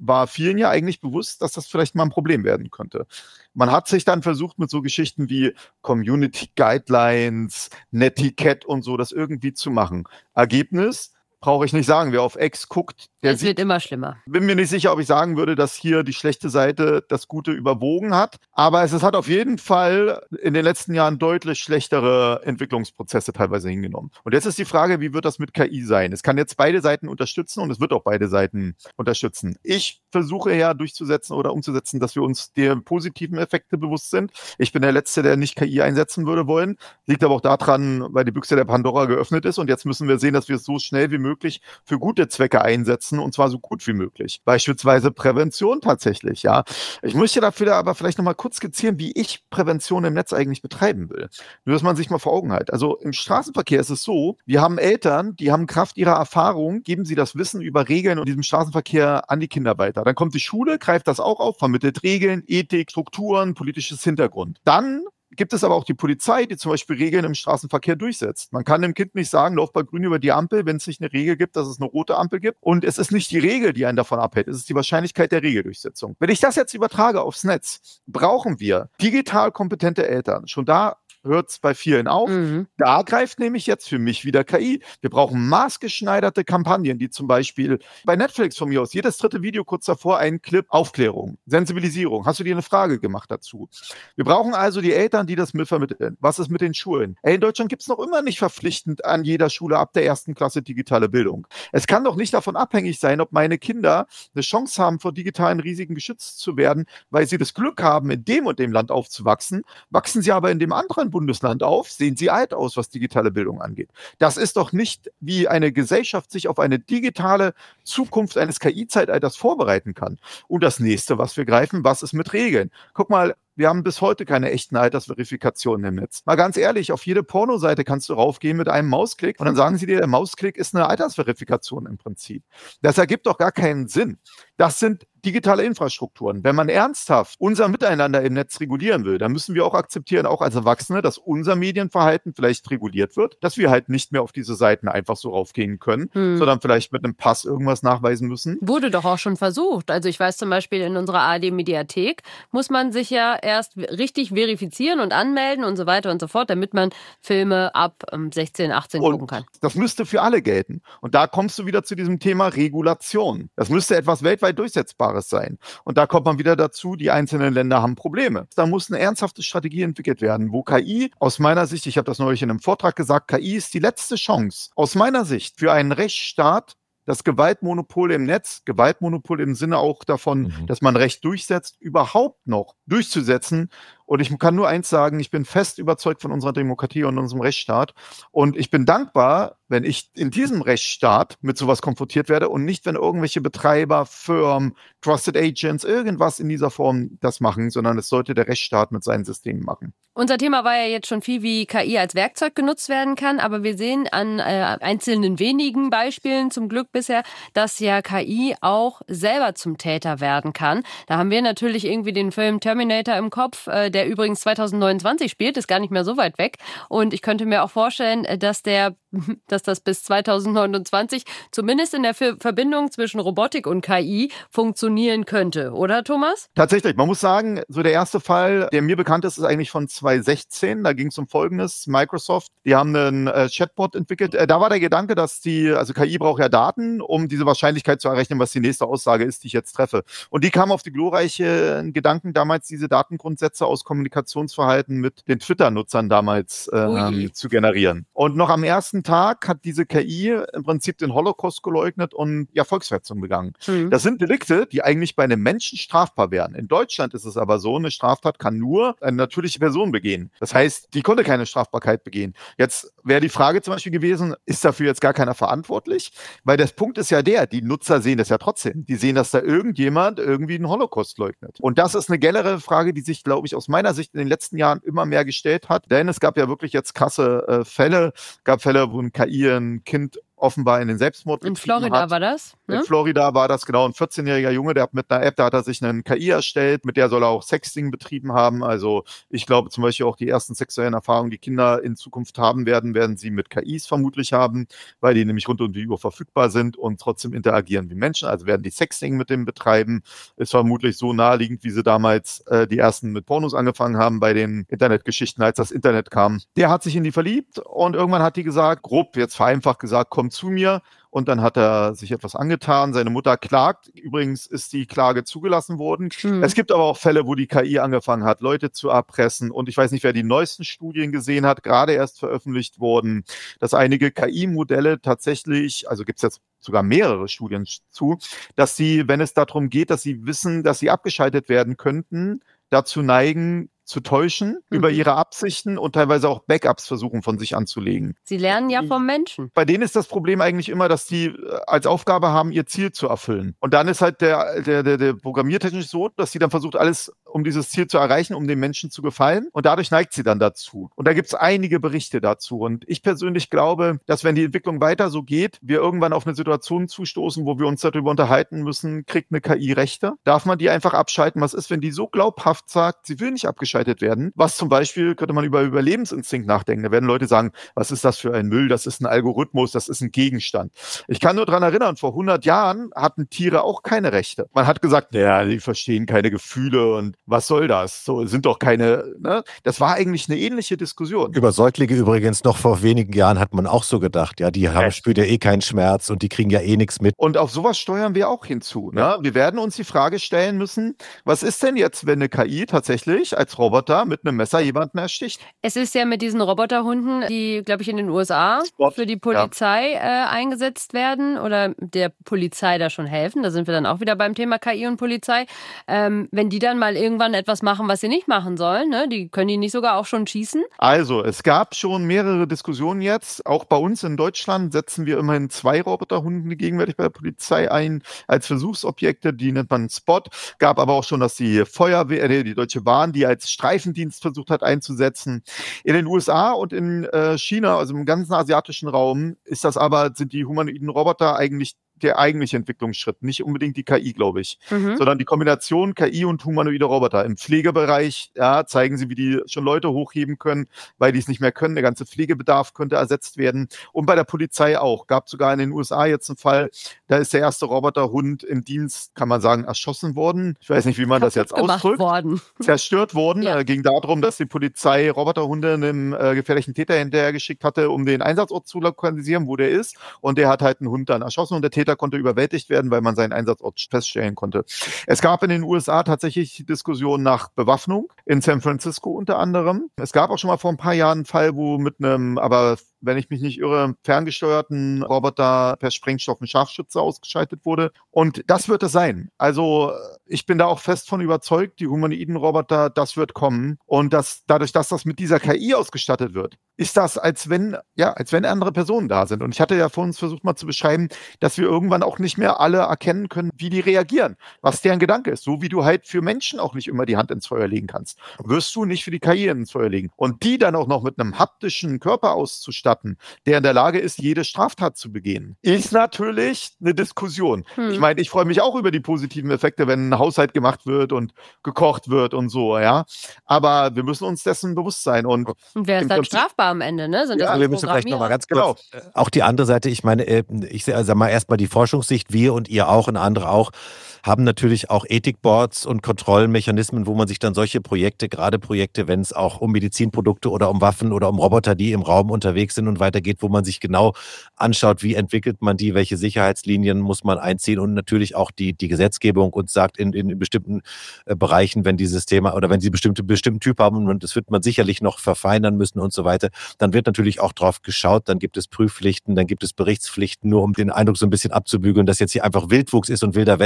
war vielen ja eigentlich bewusst, dass das vielleicht mal ein Problem werden könnte. Man hat sich dann versucht, mit so Geschichten wie Community Guidelines, Netiquette und so, das irgendwie zu machen. Ergebnis? Brauche ich nicht sagen, wer auf X guckt, der es sieht, wird immer schlimmer. Bin mir nicht sicher, ob ich sagen würde, dass hier die schlechte Seite das Gute überwogen hat. Aber es, es hat auf jeden Fall in den letzten Jahren deutlich schlechtere Entwicklungsprozesse teilweise hingenommen. Und jetzt ist die Frage, wie wird das mit K I sein? Es kann jetzt beide Seiten unterstützen und es wird auch beide Seiten unterstützen. Ich versuche ja durchzusetzen oder umzusetzen, dass wir uns der positiven Effekte bewusst sind. Ich bin der Letzte, der nicht K I einsetzen würde wollen. Liegt aber auch daran, weil die Büchse der Pandora geöffnet ist und jetzt müssen wir sehen, dass wir es so schnell wie möglich für gute Zwecke einsetzen und zwar so gut wie möglich. Beispielsweise Prävention tatsächlich, ja. Ich möchte dafür aber vielleicht nochmal kurz skizzieren, wie ich Prävention im Netz eigentlich betreiben will. Nur, dass man sich mal vor Augen hat. Also im Straßenverkehr ist es so, wir haben Eltern, die haben Kraft ihrer Erfahrung, geben sie das Wissen über Regeln in diesem Straßenverkehr an die Kinder weiter. Dann kommt die Schule, greift das auch auf, vermittelt Regeln, Ethik, Strukturen, politisches Hintergrund. Dann gibt es aber auch die Polizei, die zum Beispiel Regeln im Straßenverkehr durchsetzt. Man kann dem Kind nicht sagen, lauf bei grün über die Ampel, wenn es nicht eine Regel gibt, dass es eine rote Ampel gibt. Und es ist nicht die Regel, die einen davon abhält, es ist die Wahrscheinlichkeit der Regeldurchsetzung. Wenn ich das jetzt übertrage aufs Netz, brauchen wir digital kompetente Eltern. Schon da hört es bei vielen auf. Mhm. Da greift nämlich jetzt für mich wieder K I. Wir brauchen maßgeschneiderte Kampagnen, die zum Beispiel bei Netflix von mir aus, jedes dritte Video kurz davor ein Clip, Aufklärung, Sensibilisierung. Hast du dir eine Frage gemacht dazu? Wir brauchen also die Eltern, die das mitvermitteln. Was ist mit den Schulen? Ey, in Deutschland gibt es noch immer nicht verpflichtend an jeder Schule ab der ersten Klasse digitale Bildung. Es kann doch nicht davon abhängig sein, ob meine Kinder eine Chance haben, vor digitalen Risiken geschützt zu werden, weil sie das Glück haben, in dem und dem Land aufzuwachsen. Wachsen sie aber in dem anderen Bundesland auf, sehen sie alt aus, was digitale Bildung angeht. Das ist doch nicht, wie eine Gesellschaft sich auf eine digitale Zukunft eines K I-Zeitalters vorbereiten kann. Und das nächste, was wir greifen, was ist mit Regeln? Guck mal, wir haben bis heute keine echten Altersverifikationen im Netz. Mal ganz ehrlich, auf jede Pornoseite kannst du raufgehen mit einem Mausklick und dann sagen sie dir, der Mausklick ist eine Altersverifikation im Prinzip. Das ergibt doch gar keinen Sinn. Das sind digitale Infrastrukturen. Wenn man ernsthaft unser Miteinander im Netz regulieren will, dann müssen wir auch akzeptieren, auch als Erwachsene, dass unser Medienverhalten vielleicht reguliert wird, dass wir halt nicht mehr auf diese Seiten einfach so raufgehen können, hm. sondern vielleicht mit einem Pass irgendwas nachweisen müssen. Wurde doch auch schon versucht. Also ich weiß zum Beispiel, in unserer A R D-Mediathek muss man sich ja erst richtig verifizieren und anmelden und so weiter und so fort, damit man Filme ab sechzehn, achtzehn und gucken kann. Das müsste für alle gelten. Und da kommst du wieder zu diesem Thema Regulation. Das müsste etwas weltweit Durchsetzbares sein. Und da kommt man wieder dazu, die einzelnen Länder haben Probleme. Da muss eine ernsthafte Strategie entwickelt werden, wo K I aus meiner Sicht, ich habe das neulich in einem Vortrag gesagt, K I ist die letzte Chance aus meiner Sicht für einen Rechtsstaat, das Gewaltmonopol im Netz, Gewaltmonopol im Sinne auch davon, mhm. dass man Recht durchsetzt, überhaupt noch durchzusetzen. Und ich kann nur eins sagen, ich bin fest überzeugt von unserer Demokratie und unserem Rechtsstaat. Und ich bin dankbar, wenn ich in diesem Rechtsstaat mit sowas konfrontiert werde und nicht, wenn irgendwelche Betreiber, Firmen, Trusted Agents, irgendwas in dieser Form das machen, sondern es sollte der Rechtsstaat mit seinen Systemen machen. Unser Thema war ja jetzt schon viel, wie K I als Werkzeug genutzt werden kann, aber wir sehen an äh, einzelnen wenigen Beispielen zum Glück bisher, dass ja K I auch selber zum Täter werden kann. Da haben wir natürlich irgendwie den Film Terminator im Kopf, äh, der übrigens zwanzig neunundzwanzig spielt, ist gar nicht mehr so weit weg. Und ich könnte mir auch vorstellen, dass der, dass das bis zwanzig neunundzwanzig zumindest in der Verbindung zwischen Robotik und K I funktionieren könnte, oder Thomas? Tatsächlich, man muss sagen, so der erste Fall, der mir bekannt ist, ist eigentlich von zwanzig sechzehn. Da ging es um Folgendes: Microsoft, die haben einen äh, Chatbot entwickelt. Äh, da war der Gedanke, dass die, also K I braucht ja Daten, um diese Wahrscheinlichkeit zu errechnen, was die nächste Aussage ist, die ich jetzt treffe. Und die kamen auf die glorreiche Gedanken, damals diese Datengrundsätze aus Kommunikationsverhalten mit den Twitter-Nutzern damals äh, zu generieren. Und noch am ersten Tag hat diese K I im Prinzip den Holocaust geleugnet und ja Volksverhetzung begangen. Mhm. Das sind Delikte, die eigentlich bei einem Menschen strafbar wären. In Deutschland ist es aber so, eine Straftat kann nur eine natürliche Person begehen. Das heißt, die konnte keine Strafbarkeit begehen. Jetzt wäre die Frage zum Beispiel gewesen, ist dafür jetzt gar keiner verantwortlich? Weil der Punkt ist ja der, die Nutzer sehen das ja trotzdem. Die sehen, dass da irgendjemand irgendwie einen Holocaust leugnet. Und das ist eine generelle Frage, die sich, glaube ich, aus meiner Sicht in den letzten Jahren immer mehr gestellt hat. Denn es gab ja wirklich jetzt krasse äh, Fälle. Es gab Fälle, wo ein K I ein Kind offenbar in den Selbstmord in Florida hat. war das? ne? In Florida war das genau ein vierzehnjähriger Junge, der hat mit einer App, da hat er sich eine K I erstellt, mit der soll er auch Sexting betrieben haben. Also ich glaube zum Beispiel auch die ersten sexuellen Erfahrungen, die Kinder in Zukunft haben werden, werden sie mit K Is vermutlich haben, weil die nämlich rund um die Uhr verfügbar sind und trotzdem interagieren wie Menschen. Also werden die Sexting mit dem betreiben. Ist vermutlich so naheliegend, wie sie damals äh, die ersten mit Pornos angefangen haben bei den Internetgeschichten, als das Internet kam. Der hat sich in die verliebt und irgendwann hat die gesagt, grob jetzt vereinfacht gesagt, komm zu mir. Und dann hat er sich etwas angetan. Seine Mutter klagt. Übrigens ist die Klage zugelassen worden. Mhm. Es gibt aber auch Fälle, wo die K I angefangen hat, Leute zu erpressen. Und ich weiß nicht, wer die neuesten Studien gesehen hat, gerade erst veröffentlicht wurden, dass einige K I-Modelle tatsächlich, also gibt es jetzt sogar mehrere Studien zu, dass sie, wenn es darum geht, dass sie wissen, dass sie abgeschaltet werden könnten, dazu neigen, zu täuschen mhm. über ihre Absichten und teilweise auch Backups versuchen von sich anzulegen. Sie lernen ja vom Menschen. Bei denen ist das Problem eigentlich immer, dass die als Aufgabe haben, ihr Ziel zu erfüllen. Und dann ist halt der, der, der, der Programmiertechnisch so, dass sie dann versucht, alles um dieses Ziel zu erreichen, um dem Menschen zu gefallen. Und dadurch neigt sie dann dazu. Und da gibt es einige Berichte dazu. Und ich persönlich glaube, dass wenn die Entwicklung weiter so geht, wir irgendwann auf eine Situation zustoßen, wo wir uns darüber unterhalten müssen, kriegt eine K I Rechte? Darf man die einfach abschalten? Was ist, wenn die so glaubhaft sagt, sie will nicht abgeschaltet werden? Was zum Beispiel, könnte man über Überlebensinstinkt nachdenken. Da werden Leute sagen, was ist das für ein Müll? Das ist ein Algorithmus, das ist ein Gegenstand. Ich kann nur daran erinnern, vor hundert Jahren hatten Tiere auch keine Rechte. Man hat gesagt, ja, die verstehen keine Gefühle und was soll das? So sind doch keine, ne? Das war eigentlich eine ähnliche Diskussion. Über Säuglinge übrigens noch vor wenigen Jahren hat man auch so gedacht, ja, die haben, spüren ja eh keinen Schmerz und die kriegen ja eh nichts mit. Und auf sowas steuern wir auch hinzu. Ne? Wir werden uns die Frage stellen müssen, was ist denn jetzt, wenn eine K I tatsächlich als Roboter mit einem Messer jemanden ersticht? Es ist ja mit diesen Roboterhunden, die, glaube ich, in den U S A Spot. für die Polizei ja. äh, eingesetzt werden oder der Polizei da schon helfen. Da sind wir dann auch wieder beim Thema K I und Polizei. Ähm, wenn die dann mal irgendwann etwas machen, was sie nicht machen sollen, ne? Die können die nicht sogar auch schon schießen? Also, es gab schon mehrere Diskussionen jetzt. Auch bei uns in Deutschland setzen wir immerhin zwei Roboterhunde gegenwärtig bei der Polizei ein als Versuchsobjekte. Die nennt man Spot. Gab aber auch schon, dass die Feuerwehr, äh, die Deutsche Bahn, die als Streifendienst versucht hat einzusetzen. In den U S A und in äh, China, also im ganzen asiatischen Raum, ist das aber, sind die humanoiden Roboter eigentlich der eigentliche Entwicklungsschritt, nicht unbedingt die K I, glaube ich, mhm. sondern die Kombination K I und humanoide Roboter. Im Pflegebereich ja, zeigen sie, wie die schon Leute hochheben können, weil die es nicht mehr können. Der ganze Pflegebedarf könnte ersetzt werden. Und bei der Polizei auch. Gab sogar in den U S A jetzt einen Fall, da ist der erste Roboterhund im Dienst, kann man sagen, erschossen worden. Ich weiß nicht, wie man das jetzt ausdrückt. Worden. Zerstört worden. Ja. Äh, ging darum, dass die Polizei Roboterhunde einem äh, gefährlichen Täter hinterhergeschickt hatte, um den Einsatzort zu lokalisieren, wo der ist. Und der hat halt einen Hund dann erschossen und der Täter konnte überwältigt werden, weil man seinen Einsatzort feststellen konnte. Es gab in den U S A tatsächlich Diskussionen nach Bewaffnung, in San Francisco unter anderem. Es gab auch schon mal vor ein paar Jahren einen Fall, wo mit einem, aber wenn ich mich nicht irre, ferngesteuerten Roboter per Sprengstoff ein Scharfschütze ausgeschaltet wurde. Und das wird es sein. Also ich bin da auch fest von überzeugt, die humanoiden Roboter, das wird kommen. Und das, dadurch, dass das mit dieser K I ausgestattet wird, ist das, als wenn, ja, als wenn andere Personen da sind. Und ich hatte ja vor uns versucht mal zu beschreiben, dass wir irgendwann auch nicht mehr alle erkennen können, wie die reagieren, was deren Gedanke ist. So wie du halt für Menschen auch nicht immer die Hand ins Feuer legen kannst, wirst du nicht für die K I ins Feuer legen. Und die dann auch noch mit einem haptischen Körper auszustatten, der in der Lage ist, jede Straftat zu begehen, ist natürlich eine Diskussion. Hm. Ich meine, ich freue mich auch über die positiven Effekte, wenn ein Haushalt gemacht wird und gekocht wird und so, ja. Aber wir müssen uns dessen bewusst sein. Und, und wer ist dann strafbar am Ende, ne? Sind ja, das wir müssen vielleicht nochmal ganz kurz, genau. Auch die andere Seite, ich meine, ich sage mal erstmal die Forschungssicht, wir und ihr auch und andere auch, haben natürlich auch Ethikboards und Kontrollmechanismen, wo man sich dann solche Projekte, gerade Projekte, wenn es auch um Medizinprodukte oder um Waffen oder um Roboter, die im Raum unterwegs sind und weitergeht, wo man sich genau anschaut, wie entwickelt man die, welche Sicherheitslinien muss man einziehen und natürlich auch die, die Gesetzgebung und sagt in, in bestimmten äh, Bereichen, wenn dieses Thema oder wenn sie bestimmte bestimmten Typ haben und das wird man sicherlich noch verfeinern müssen und so weiter, dann wird natürlich auch drauf geschaut, dann gibt es Prüfpflichten, dann gibt es Berichtspflichten, nur um den Eindruck so ein bisschen abzubügeln, dass jetzt hier einfach Wildwuchs ist und Wilder Westen ist und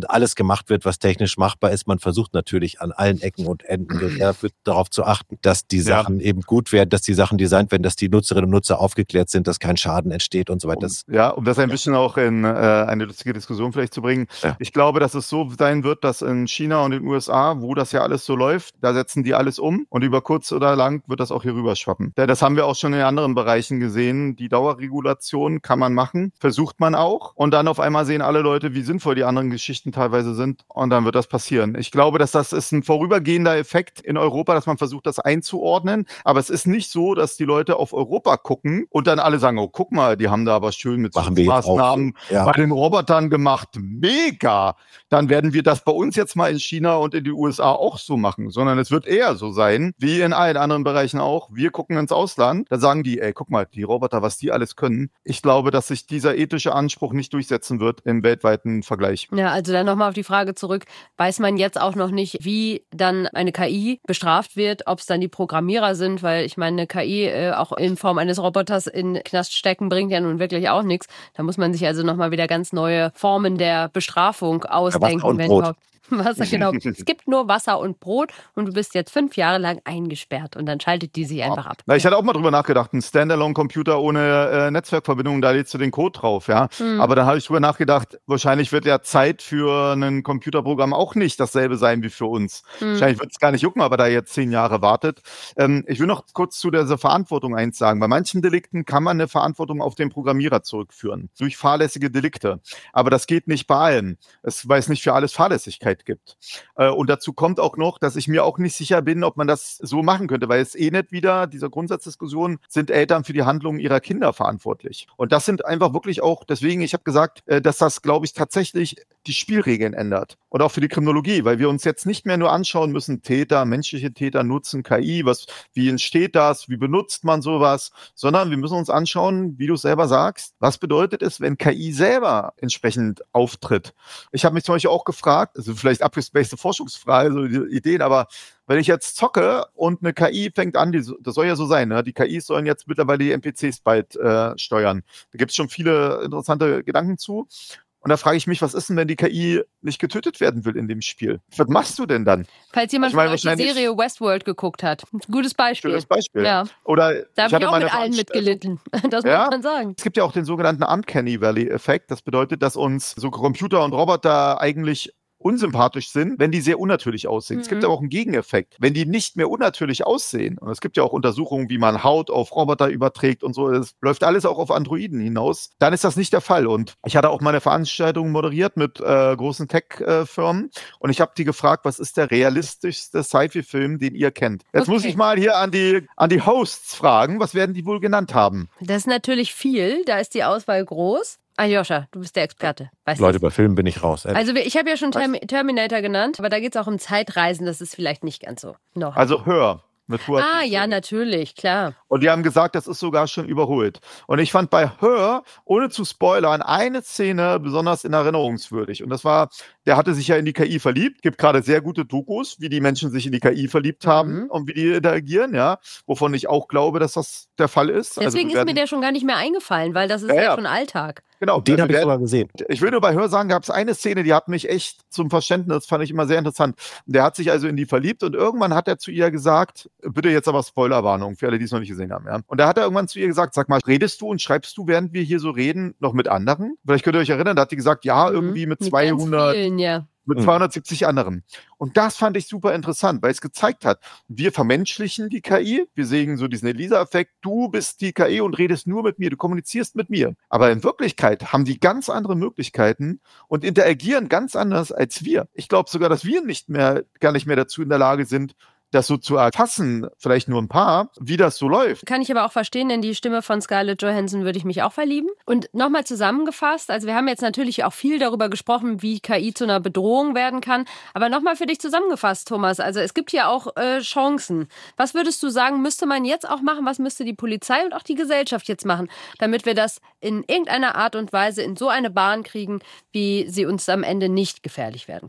alles gemacht wird, was technisch machbar ist. Man versucht natürlich an allen Ecken und Enden dafür, darauf zu achten, dass die Sachen ja. eben gut werden, dass die Sachen designt werden, dass die Nutzerinnen und Nutzer aufgeklärt sind, dass kein Schaden entsteht und so weiter. Um, ja, um das ein bisschen auch in äh, eine lustige Diskussion vielleicht zu bringen. Ja. Ich glaube, dass es so sein wird, dass in China und in den U S A, wo das ja alles so läuft, da setzen die alles um und über kurz oder lang wird das auch hier rüber schwappen. Das haben wir auch schon in anderen Bereichen gesehen. Die Dauerregulation kann man machen, versucht man auch und dann auf einmal sehen alle Leute, wie sinnvoll die anderen Geschichten teilweise sind und dann wird das passieren. Ich glaube, dass das ist ein vorübergehender Effekt in Europa, dass man versucht, das einzuordnen, aber es ist nicht so, dass die Leute auf Europa gucken und dann alle sagen, oh, guck mal, die haben da aber schön mit Machen so Maßnahmen ja. bei den Robotern gemacht. Mega! Dann werden wir das bei uns jetzt mal in China und in die U S A auch so machen, sondern es wird eher so sein, wie in allen anderen Bereichen auch. Wir gucken ins Ausland, da sagen die, ey, guck mal, die Roboter, was die alles können. Ich glaube, dass sich dieser ethische Anspruch nicht durchsetzen wird im weltweiten Vergleich. Ja, also dann nochmal auf die Frage zurück. Weiß man jetzt auch noch nicht, wie dann eine K I bestraft wird, ob es dann die Programmierer sind, weil ich meine, eine K I äh, auch in Form eines Roboters in Knast stecken bringt ja nun wirklich auch nichts. Da muss man sich also nochmal wieder ganz neue Formen der Bestrafung ausdenken. Ja, Wasser und wenn Brot. überhaupt. Wasser, genau. Es gibt nur Wasser und Brot und du bist jetzt fünf Jahre lang eingesperrt und dann schaltet die sich einfach ab. Na, ich hatte auch mal drüber nachgedacht, ein Standalone-Computer ohne äh, Netzwerkverbindung, da lädst du den Code drauf, ja. Mhm. Aber dann habe ich drüber nachgedacht, wahrscheinlich wird ja Zeit für ein Computerprogramm auch nicht dasselbe sein wie für uns. Mhm. Wahrscheinlich wird es gar nicht jucken, aber da jetzt zehn Jahre wartet. Ähm, ich will noch kurz zu dieser Verantwortung eins sagen. Bei manchen Delikten kann man eine Verantwortung auf den Programmierer zurückführen, durch fahrlässige Delikte. Aber das geht nicht bei allen. Es weiß nicht für alles Fahrlässigkeit gibt. Und dazu kommt auch noch, dass ich mir auch nicht sicher bin, ob man das so machen könnte, weil es eh nicht wieder, dieser Grundsatzdiskussion, sind Eltern für die Handlungen ihrer Kinder verantwortlich. Und das sind einfach wirklich auch, deswegen, ich habe gesagt, dass das, glaube ich, tatsächlich die Spielregeln ändert. Und auch für die Kriminologie, weil wir uns jetzt nicht mehr nur anschauen müssen, Täter, menschliche Täter nutzen K I, was, wie entsteht das, wie benutzt man sowas, sondern wir müssen uns anschauen, wie du es selber sagst, was bedeutet es, wenn K I selber entsprechend auftritt. Ich habe mich zum Beispiel auch gefragt, also vielleicht abgespacete Forschungsfrage, so die Ideen, aber wenn ich jetzt zocke und eine K I fängt an, die, das soll ja so sein, ne? Die K Is sollen jetzt mittlerweile die N P Cs bald äh, steuern. Da gibt es schon viele interessante Gedanken zu. Und da frage ich mich, was ist denn, wenn die K I nicht getötet werden will in dem Spiel? Was machst du denn dann? Falls jemand ich meine, von euch die Serie Westworld geguckt hat. Ein gutes Beispiel. Gutes Beispiel. Ja. Oder da habe ich auch mit allen mitgelitten. Das ja? muss man sagen. Es gibt ja auch den sogenannten Uncanny Valley-Effekt. Das bedeutet, dass uns so Computer und Roboter eigentlich unsympathisch sind, wenn die sehr unnatürlich aussehen. Mhm. Es gibt aber auch einen Gegeneffekt. Wenn die nicht mehr unnatürlich aussehen, und es gibt ja auch Untersuchungen, wie man Haut auf Roboter überträgt und so, das läuft alles auch auf Androiden hinaus, dann ist das nicht der Fall. Und ich hatte auch mal eine Veranstaltung moderiert mit äh, großen Tech-Firmen äh, und ich habe die gefragt, was ist der realistischste Sci-Fi-Film, den ihr kennt? Jetzt okay. muss ich mal hier an die, an die Hosts fragen, was werden die wohl genannt haben? Das ist natürlich viel, da ist die Auswahl groß. Aljoscha, du bist der Experte. Weißt Leute, bei Filmen bin ich raus. Ehrlich. Also ich habe ja schon Term- Terminator genannt, aber da geht es auch um Zeitreisen, das ist vielleicht nicht ganz so. No. Also Hör. Mit ah, ja, natürlich, klar. Und die haben gesagt, das ist sogar schon überholt. Und ich fand bei Her, ohne zu spoilern, eine Szene besonders in erinnerungswürdig. Und das war, der hatte sich ja in die K I verliebt. Gibt gerade sehr gute Dokus, wie die Menschen sich in die K I verliebt haben mhm. und wie die interagieren, ja. Wovon ich auch glaube, dass das der Fall ist. Deswegen also, ist mir der schon gar nicht mehr eingefallen, weil das ist ja, ja. ja schon Alltag. Genau, den also habe ich sogar gesehen. Ich will nur bei Hör sagen, gab es eine Szene, die hat mich echt zum Verständnis, fand ich immer sehr interessant. Der hat sich also in die verliebt und irgendwann hat er zu ihr gesagt, bitte jetzt aber Spoilerwarnung für alle, die es noch nicht gesehen haben. Ja? Und da hat er irgendwann zu ihr gesagt, sag mal, redest du und schreibst du, während wir hier so reden, noch mit anderen? Vielleicht könnt ihr euch erinnern, da hat die gesagt, ja, irgendwie mit, mit zweihundert... Vielen, ja. Mit zweihundertsiebzig anderen. Und das fand ich super interessant, weil es gezeigt hat, wir vermenschlichen die K I, wir sehen so diesen Elisa-Effekt, du bist die K I und redest nur mit mir, du kommunizierst mit mir. Aber in Wirklichkeit haben die ganz andere Möglichkeiten und interagieren ganz anders als wir. Ich glaube sogar, dass wir nicht mehr, gar nicht mehr dazu in der Lage sind, das so zu erfassen, vielleicht nur ein paar, wie das so läuft. Kann ich aber auch verstehen, in die Stimme von Scarlett Johansson würde ich mich auch verlieben. Und nochmal zusammengefasst, also wir haben jetzt natürlich auch viel darüber gesprochen, wie K I zu einer Bedrohung werden kann, aber nochmal für dich zusammengefasst, Thomas, also es gibt hier auch äh, Chancen. Was würdest du sagen, müsste man jetzt auch machen, was müsste die Polizei und auch die Gesellschaft jetzt machen, damit wir das in irgendeiner Art und Weise in so eine Bahn kriegen, wie sie uns am Ende nicht gefährlich werden kann?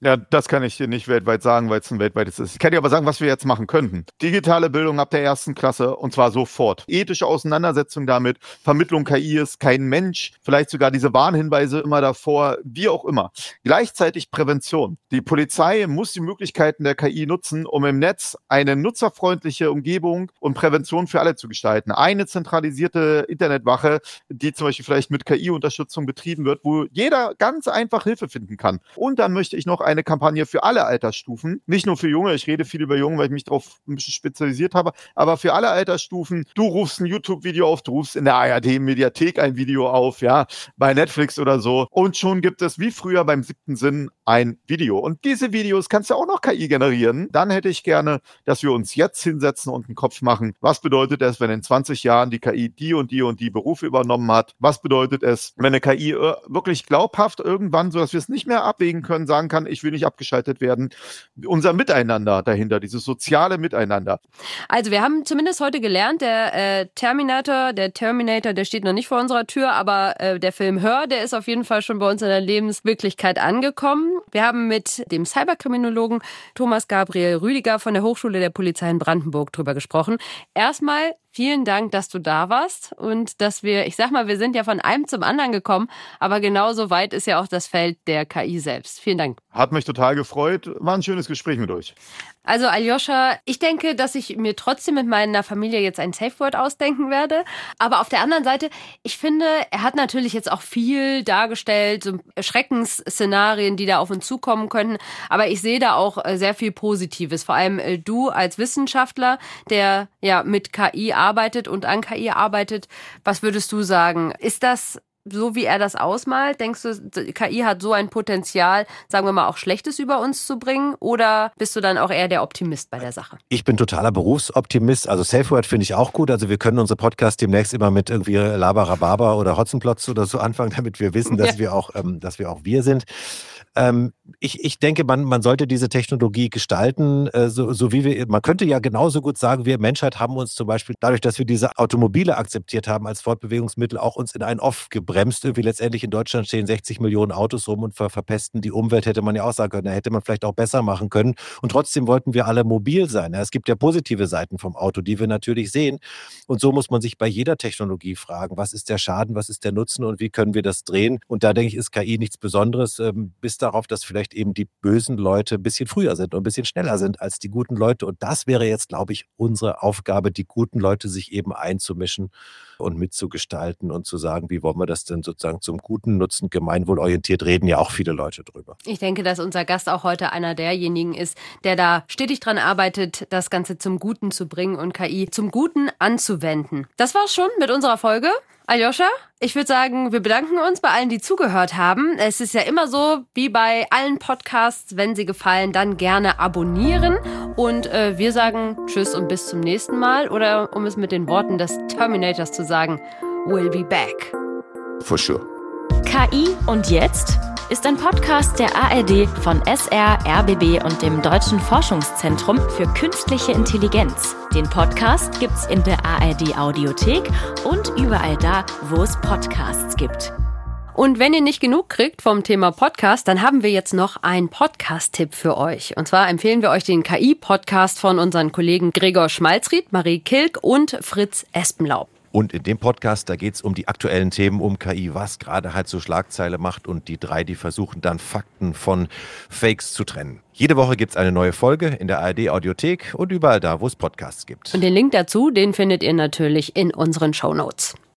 Ja, das kann ich dir nicht weltweit sagen, weil es ein weltweites ist. Ich kann dir aber sagen, was wir jetzt machen könnten. Digitale Bildung ab der ersten Klasse und zwar sofort. Ethische Auseinandersetzung damit, Vermittlung K I ist kein Mensch, vielleicht sogar diese Warnhinweise immer davor, wie auch immer. Gleichzeitig Prävention. Die Polizei muss die Möglichkeiten der K I nutzen, um im Netz eine nutzerfreundliche Umgebung und Prävention für alle zu gestalten. Eine zentralisierte Internetwache, die zum Beispiel vielleicht mit K I-Unterstützung betrieben wird, wo jeder ganz einfach Hilfe finden kann. Und dann möchte ich noch eine Kampagne für alle Altersstufen, nicht nur für Junge, ich rede viel über Junge, weil ich mich darauf ein bisschen spezialisiert habe, aber für alle Altersstufen. Du rufst ein YouTube-Video auf, du rufst in der A R D-Mediathek ein Video auf, ja, bei Netflix oder so und schon gibt es wie früher beim siebten Sinn ein Video. Und diese Videos kannst du auch noch K I generieren. Dann hätte ich gerne, dass wir uns jetzt hinsetzen und einen Kopf machen. Was bedeutet es, wenn in zwanzig Jahren die K I die und die und die Berufe übernommen hat? Was bedeutet es, wenn eine K I wirklich glaubhaft irgendwann, so dass wir es nicht mehr abwägen können, sagen kann, ich will nicht abgeschaltet werden. Unser Miteinander dahinter, dieses soziale Miteinander. Also wir haben zumindest heute gelernt, der äh, Terminator, der Terminator, der steht noch nicht vor unserer Tür, aber äh, der Film Her, der ist auf jeden Fall schon bei uns in der Lebenswirklichkeit angekommen. Wir haben mit dem Cyberkriminologen Thomas Gabriel Rüdiger von der Hochschule der Polizei in Brandenburg drüber gesprochen. Erstmal vielen Dank, dass du da warst und dass wir, ich sag mal, wir sind ja von einem zum anderen gekommen, aber genauso weit ist ja auch das Feld der K I selbst. Vielen Dank. Hat mich total gefreut. War ein schönes Gespräch mit euch. Also Aljoscha, ich denke, dass ich mir trotzdem mit meiner Familie jetzt ein Safe Word ausdenken werde. Aber auf der anderen Seite, ich finde, er hat natürlich jetzt auch viel dargestellt, so Schreckensszenarien, die da auf uns zukommen könnten. Aber ich sehe da auch sehr viel Positives. Vor allem du als Wissenschaftler, der ja mit K I arbeitet und an K I arbeitet. Was würdest du sagen? Ist das so, wie er das ausmalt? Denkst du, K I hat so ein Potenzial, sagen wir mal, auch Schlechtes über uns zu bringen? Oder bist du dann auch eher der Optimist bei der Sache? Ich bin totaler Berufsoptimist. Also Safe Word finde ich auch gut. Also wir können unsere Podcasts demnächst immer mit irgendwie Labarababa oder Hotzenplotz oder so anfangen, damit wir wissen, dass ja. wir auch, ähm, dass wir auch wir sind. Ähm, ich, ich denke, man, man sollte diese Technologie gestalten, äh, so, so wie wir, man könnte ja genauso gut sagen, wir Menschheit haben uns zum Beispiel dadurch, dass wir diese Automobile akzeptiert haben als Fortbewegungsmittel, auch uns in ein Off gebremst. Irgendwie letztendlich in Deutschland stehen sechzig Millionen Autos rum und ver, verpesten die Umwelt, hätte man ja auch sagen können, da hätte man vielleicht auch besser machen können. Und trotzdem wollten wir alle mobil sein. Ja, es gibt ja positive Seiten vom Auto, die wir natürlich sehen. Und so muss man sich bei jeder Technologie fragen, was ist der Schaden, was ist der Nutzen und wie können wir das drehen? Und da denke ich, ist K I nichts Besonderes, ähm, bis darauf, dass vielleicht eben die bösen Leute ein bisschen früher sind und ein bisschen schneller sind als die guten Leute. Und das wäre jetzt, glaube ich, unsere Aufgabe, die guten Leute sich eben einzumischen und mitzugestalten und zu sagen, wie wollen wir das denn sozusagen zum guten Nutzen, gemeinwohlorientiert, reden ja auch viele Leute drüber. Ich denke, dass unser Gast auch heute einer derjenigen ist, der da stetig dran arbeitet, das Ganze zum Guten zu bringen und K I zum Guten anzuwenden. Das war's schon mit unserer Folge. Aljoscha, ich würde sagen, wir bedanken uns bei allen, die zugehört haben. Es ist ja immer so, wie bei allen Podcasts, wenn sie gefallen, dann gerne abonnieren. Und äh, wir sagen Tschüss und bis zum nächsten Mal. Oder um es mit den Worten des Terminators zu sagen, we'll be back. For sure. K I und jetzt ist ein Podcast der A R D von S R, R B B und dem Deutschen Forschungszentrum für künstliche Intelligenz. Den Podcast gibt's in der A R D Audiothek und überall da, wo es Podcasts gibt. Und wenn ihr nicht genug kriegt vom Thema Podcast, dann haben wir jetzt noch einen Podcast-Tipp für euch. Und zwar empfehlen wir euch den K I-Podcast von unseren Kollegen Gregor Schmalzried, Marie Kilk und Fritz Espenlaub. Und in dem Podcast, da geht es um die aktuellen Themen um K I, was gerade halt so Schlagzeile macht und die drei, die versuchen dann Fakten von Fakes zu trennen. Jede Woche gibt es eine neue Folge in der A R D Audiothek und überall da, wo es Podcasts gibt. Und den Link dazu, den findet ihr natürlich in unseren Shownotes.